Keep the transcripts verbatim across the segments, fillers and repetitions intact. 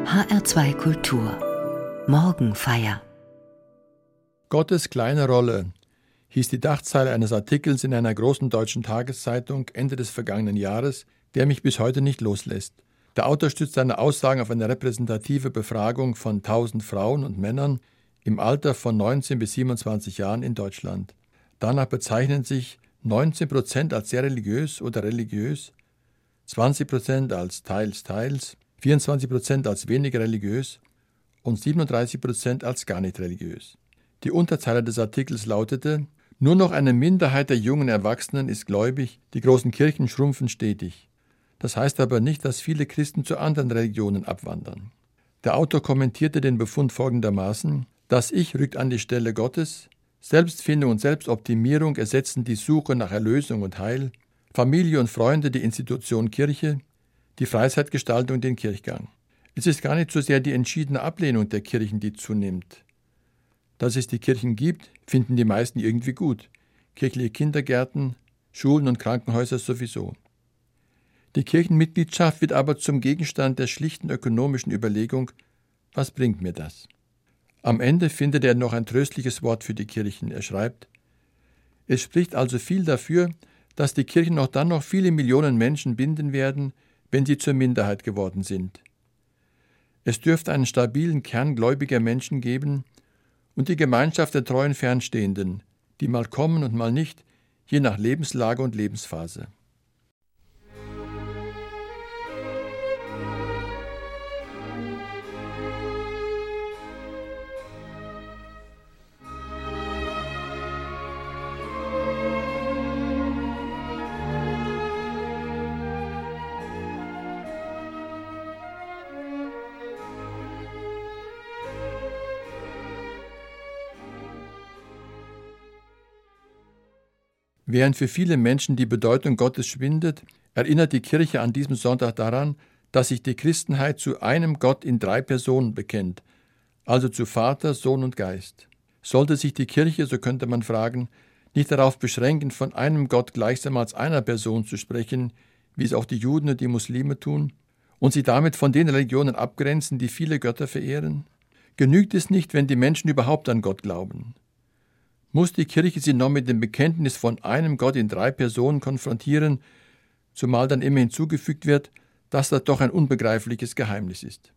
H R zwei Kultur Morgenfeier. Gottes kleine Rolle hieß die Dachzeile eines Artikels in einer großen deutschen Tageszeitung Ende des vergangenen Jahres, der mich bis heute nicht loslässt. Der Autor stützt seine Aussagen auf eine repräsentative Befragung von tausend Frauen und Männern im Alter von neunzehn bis siebenundzwanzig Jahren in Deutschland. Danach bezeichnen sich neunzehn Prozent als sehr religiös oder religiös, zwanzig Prozent als teils, teils, vierundzwanzig Prozent als weniger religiös und siebenunddreißig Prozent als gar nicht religiös. Die Unterzeile des Artikels lautete: Nur noch eine Minderheit der jungen Erwachsenen ist gläubig, die großen Kirchen schrumpfen stetig. Das heißt aber nicht, dass viele Christen zu anderen Religionen abwandern. Der Autor kommentierte den Befund folgendermaßen: Das Ich rückt an die Stelle Gottes, Selbstfindung und Selbstoptimierung ersetzen die Suche nach Erlösung und Heil, Familie und Freunde die Institution Kirche, die Freizeitgestaltung den Kirchgang. Es ist gar nicht so sehr die entschiedene Ablehnung der Kirchen, die zunimmt. Dass es die Kirchen gibt, finden die meisten irgendwie gut. Kirchliche Kindergärten, Schulen und Krankenhäuser sowieso. Die Kirchenmitgliedschaft wird aber zum Gegenstand der schlichten ökonomischen Überlegung: Was bringt mir das? Am Ende findet er noch ein tröstliches Wort für die Kirchen. Er schreibt: Es spricht also viel dafür, dass die Kirchen auch dann noch viele Millionen Menschen binden werden, wenn sie zur Minderheit geworden sind. Es dürfte einen stabilen Kern gläubiger Menschen geben und die Gemeinschaft der treuen Fernstehenden, die mal kommen und mal nicht, je nach Lebenslage und Lebensphase. Während für viele Menschen die Bedeutung Gottes schwindet, erinnert die Kirche an diesem Sonntag daran, dass sich die Christenheit zu einem Gott in drei Personen bekennt, also zu Vater, Sohn und Geist. Sollte sich die Kirche, so könnte man fragen, nicht darauf beschränken, von einem Gott gleichsam als einer Person zu sprechen, wie es auch die Juden und die Muslime tun, und sie damit von den Religionen abgrenzen, die viele Götter verehren? Genügt es nicht, wenn die Menschen überhaupt an Gott glauben? Muss die Kirche sie noch mit dem Bekenntnis von einem Gott in drei Personen konfrontieren, zumal dann immer hinzugefügt wird, dass das doch ein unbegreifliches Geheimnis ist?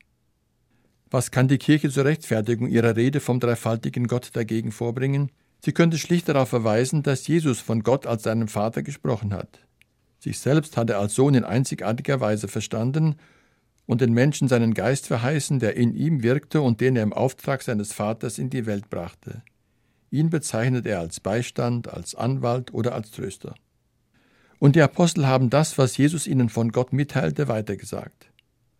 Was kann die Kirche zur Rechtfertigung ihrer Rede vom dreifaltigen Gott dagegen vorbringen? Sie könnte schlicht darauf verweisen, dass Jesus von Gott als seinem Vater gesprochen hat. Sich selbst hat er als Sohn in einzigartiger Weise verstanden und den Menschen seinen Geist verheißen, der in ihm wirkte und den er im Auftrag seines Vaters in die Welt brachte. Ihn bezeichnet er als Beistand, als Anwalt oder als Tröster. Und die Apostel haben das, was Jesus ihnen von Gott mitteilte, weitergesagt.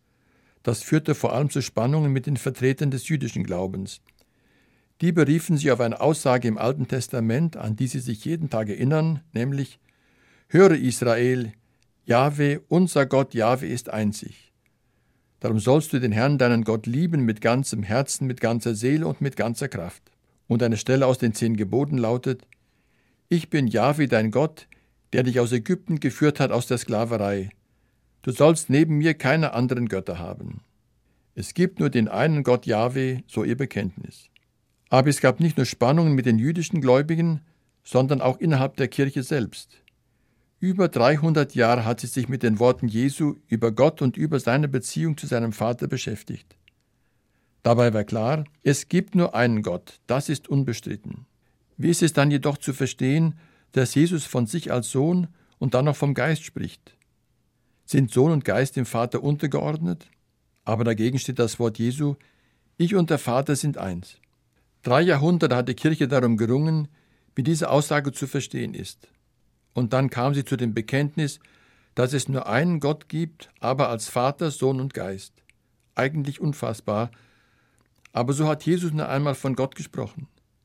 Das führte vor allem zu Spannungen mit den Vertretern des jüdischen Glaubens. Die beriefen sich auf eine Aussage im Alten Testament, an die sie sich jeden Tag erinnern, nämlich: Höre Israel, Jahwe, unser Gott Jahwe ist einzig. Darum sollst du den Herrn, deinen Gott, lieben mit ganzem Herzen, mit ganzer Seele und mit ganzer Kraft. Und eine Stelle aus den zehn Geboten lautet: Ich bin Jahwe, dein Gott, der dich aus Ägypten geführt hat aus der Sklaverei. Du sollst neben mir keine anderen Götter haben. Es gibt nur den einen Gott Jahwe, so ihr Bekenntnis. Aber es gab nicht nur Spannungen mit den jüdischen Gläubigen, sondern auch innerhalb der Kirche selbst. Über dreihundert Jahre hat sie sich mit den Worten Jesu über Gott und über seine Beziehung zu seinem Vater beschäftigt. Dabei war klar, es gibt nur einen Gott, das ist unbestritten. Wie ist es dann jedoch zu verstehen, dass Jesus von sich als Sohn und dann noch vom Geist spricht? Sind Sohn und Geist dem Vater untergeordnet? Aber dagegen steht das Wort Jesu: Ich und der Vater sind eins. Drei Jahrhunderte hat die Kirche darum gerungen, wie diese Aussage zu verstehen ist. Und dann kam sie zu dem Bekenntnis, dass es nur einen Gott gibt, aber als Vater, Sohn und Geist. Eigentlich unfassbar, aber so hat Jesus nur einmal von Gott gesprochen.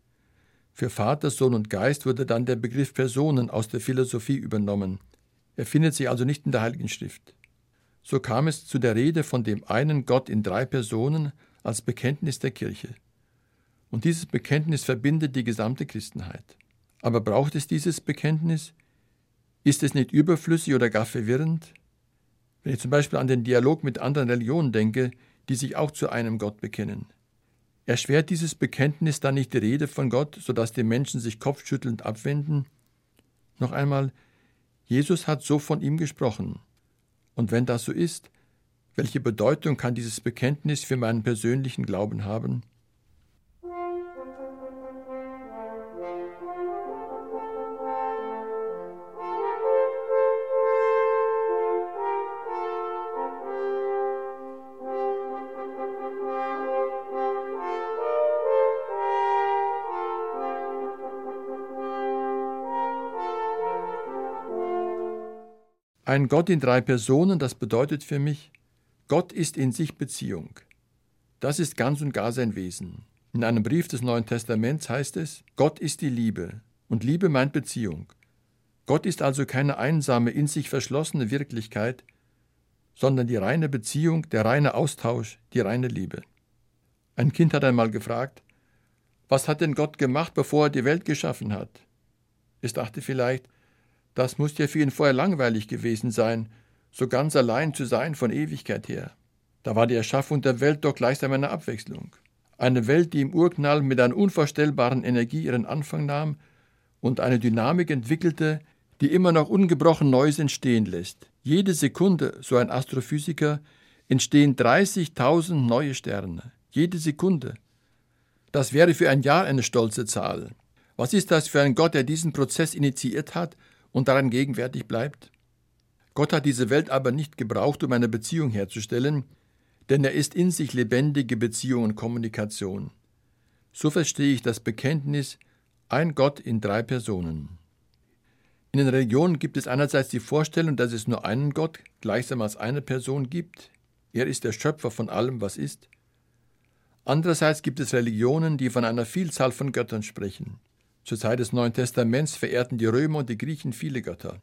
Für Vater, Sohn und Geist wurde dann der Begriff Personen aus der Philosophie übernommen. Er findet sich also nicht in der Heiligen Schrift. So kam es zu der Rede von dem einen Gott in drei Personen als Bekenntnis der Kirche. Und dieses Bekenntnis verbindet die gesamte Christenheit. Aber braucht es dieses Bekenntnis? Ist es nicht überflüssig oder gar verwirrend? Wenn ich zum Beispiel an den Dialog mit anderen Religionen denke, die sich auch zu einem Gott bekennen. Erschwert dieses Bekenntnis dann nicht die Rede von Gott, sodass die Menschen sich kopfschüttelnd abwenden? Noch einmal, Jesus hat so von ihm gesprochen. Und wenn das so ist, welche Bedeutung kann dieses Bekenntnis für meinen persönlichen Glauben haben? Ein Gott in drei Personen, das bedeutet für mich, Gott ist in sich Beziehung. Das ist ganz und gar sein Wesen. In einem Brief des Neuen Testaments heißt es, Gott ist die Liebe und Liebe meint Beziehung. Gott ist also keine einsame, in sich verschlossene Wirklichkeit, sondern die reine Beziehung, der reine Austausch, die reine Liebe. Ein Kind hat einmal gefragt, was hat denn Gott gemacht, bevor er die Welt geschaffen hat? Es dachte vielleicht, das muss ja für ihn vorher langweilig gewesen sein, so ganz allein zu sein von Ewigkeit her. Da war die Erschaffung der Welt doch gleichsam eine Abwechslung. Eine Welt, die im Urknall mit einer unvorstellbaren Energie ihren Anfang nahm und eine Dynamik entwickelte, die immer noch ungebrochen Neues entstehen lässt. Jede Sekunde, so ein Astrophysiker, entstehen dreißigtausend neue Sterne. Jede Sekunde. Das wäre für ein Jahr eine stolze Zahl. Was ist das für ein Gott, der diesen Prozess initiiert hat und daran gegenwärtig bleibt? Gott hat diese Welt aber nicht gebraucht, um eine Beziehung herzustellen, denn er ist in sich lebendige Beziehung und Kommunikation. So verstehe ich das Bekenntnis, ein Gott in drei Personen. In den Religionen gibt es einerseits die Vorstellung, dass es nur einen Gott gleichsam als eine Person gibt. Er ist der Schöpfer von allem, was ist. Andererseits gibt es Religionen, die von einer Vielzahl von Göttern sprechen. Zur Zeit des Neuen Testaments verehrten die Römer und die Griechen viele Götter.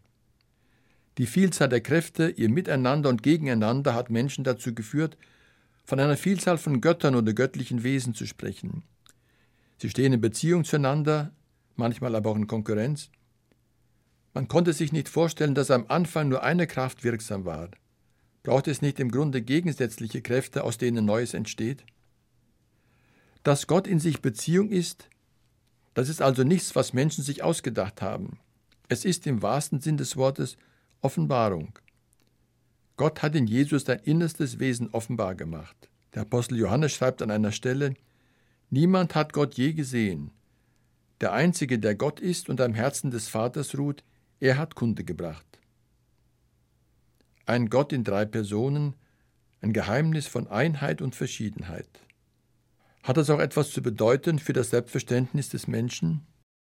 Die Vielzahl der Kräfte, ihr Miteinander und Gegeneinander hat Menschen dazu geführt, von einer Vielzahl von Göttern oder göttlichen Wesen zu sprechen. Sie stehen in Beziehung zueinander, manchmal aber auch in Konkurrenz. Man konnte sich nicht vorstellen, dass am Anfang nur eine Kraft wirksam war. Braucht es nicht im Grunde gegensätzliche Kräfte, aus denen Neues entsteht? Dass Gott in sich Beziehung ist, das ist also nichts, was Menschen sich ausgedacht haben. Es ist im wahrsten Sinn des Wortes Offenbarung. Gott hat in Jesus sein innerstes Wesen offenbar gemacht. Der Apostel Johannes schreibt an einer Stelle, niemand hat Gott je gesehen. Der Einzige, der Gott ist und am Herzen des Vaters ruht, er hat Kunde gebracht. Ein Gott in drei Personen, ein Geheimnis von Einheit und Verschiedenheit. Hat das auch etwas zu bedeuten für das Selbstverständnis des Menschen?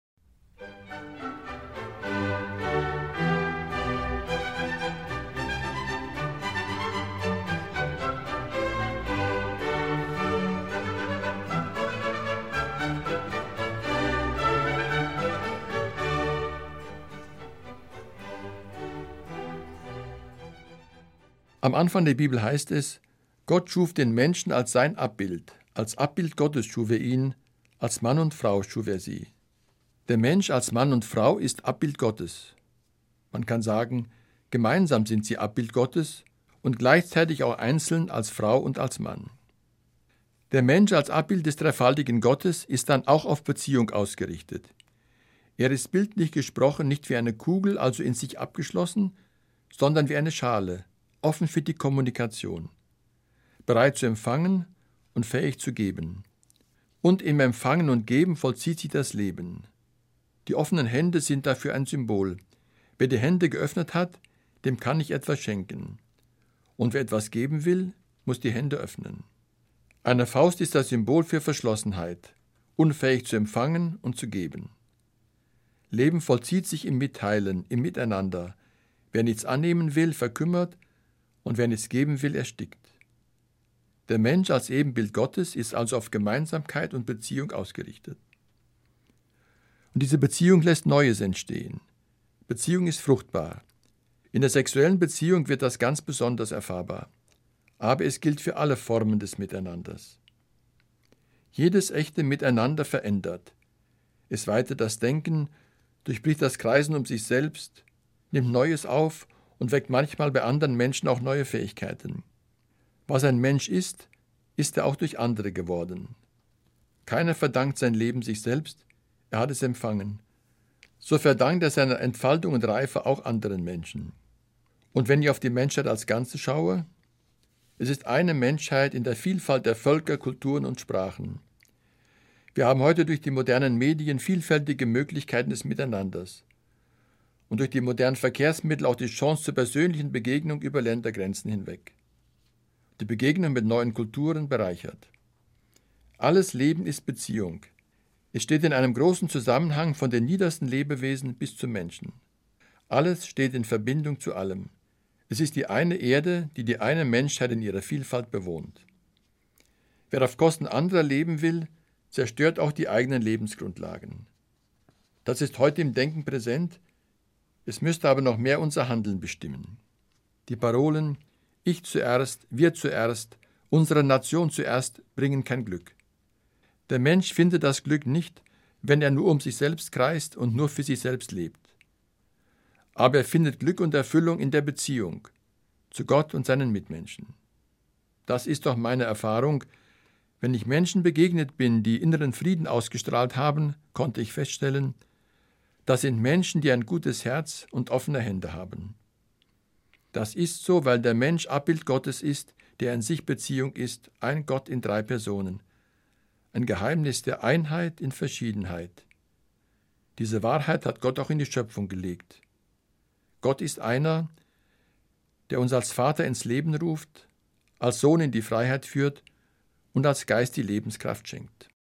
Am Anfang der Bibel heißt es, Gott schuf den Menschen als sein Abbild. Als Abbild Gottes schuf er ihn, als Mann und Frau schuf er sie. Der Mensch als Mann und Frau ist Abbild Gottes. Man kann sagen, gemeinsam sind sie Abbild Gottes und gleichzeitig auch einzeln als Frau und als Mann. Der Mensch als Abbild des dreifaltigen Gottes ist dann auch auf Beziehung ausgerichtet. Er ist bildlich gesprochen nicht wie eine Kugel, also in sich abgeschlossen, sondern wie eine Schale, offen für die Kommunikation, bereit zu empfangen und fähig zu geben. Und im Empfangen und Geben vollzieht sich das Leben. Die offenen Hände sind dafür ein Symbol. Wer die Hände geöffnet hat, dem kann ich etwas schenken. Und wer etwas geben will, muss die Hände öffnen. Eine Faust ist das Symbol für Verschlossenheit, unfähig zu empfangen und zu geben. Leben vollzieht sich im Mitteilen, im Miteinander. Wer nichts annehmen will, verkümmert, und wer nichts geben will, erstickt. Der Mensch als Ebenbild Gottes ist also auf Gemeinsamkeit und Beziehung ausgerichtet. Und diese Beziehung lässt Neues entstehen. Beziehung ist fruchtbar. In der sexuellen Beziehung wird das ganz besonders erfahrbar. Aber es gilt für alle Formen des Miteinanders. Jedes echte Miteinander verändert. Es weitet das Denken, durchbricht das Kreisen um sich selbst, nimmt Neues auf und weckt manchmal bei anderen Menschen auch neue Fähigkeiten. Was ein Mensch ist, ist er auch durch andere geworden. Keiner verdankt sein Leben sich selbst, er hat es empfangen. So verdankt er seine Entfaltung und Reife auch anderen Menschen. Und wenn ich auf die Menschheit als Ganze schaue, es ist eine Menschheit in der Vielfalt der Völker, Kulturen und Sprachen. Wir haben heute durch die modernen Medien vielfältige Möglichkeiten des Miteinanders und durch die modernen Verkehrsmittel auch die Chance zur persönlichen Begegnung über Ländergrenzen hinweg. Die Begegnung mit neuen Kulturen bereichert. Alles Leben ist Beziehung. Es steht in einem großen Zusammenhang von den niedersten Lebewesen bis zum Menschen. Alles steht in Verbindung zu allem. Es ist die eine Erde, die die eine Menschheit in ihrer Vielfalt bewohnt. Wer auf Kosten anderer leben will, zerstört auch die eigenen Lebensgrundlagen. Das ist heute im Denken präsent, es müsste aber noch mehr unser Handeln bestimmen. Die Parolen Ich zuerst, wir zuerst, unsere Nation zuerst bringen kein Glück. Der Mensch findet das Glück nicht, wenn er nur um sich selbst kreist und nur für sich selbst lebt. Aber er findet Glück und Erfüllung in der Beziehung zu Gott und seinen Mitmenschen. Das ist doch meine Erfahrung. Wenn ich Menschen begegnet bin, die inneren Frieden ausgestrahlt haben, konnte ich feststellen, das sind Menschen, die ein gutes Herz und offene Hände haben. Das ist so, weil der Mensch Abbild Gottes ist, der in sich Beziehung ist, ein Gott in drei Personen. Ein Geheimnis der Einheit in Verschiedenheit. Diese Wahrheit hat Gott auch in die Schöpfung gelegt. Gott ist einer, der uns als Vater ins Leben ruft, als Sohn in die Freiheit führt und als Geist die Lebenskraft schenkt.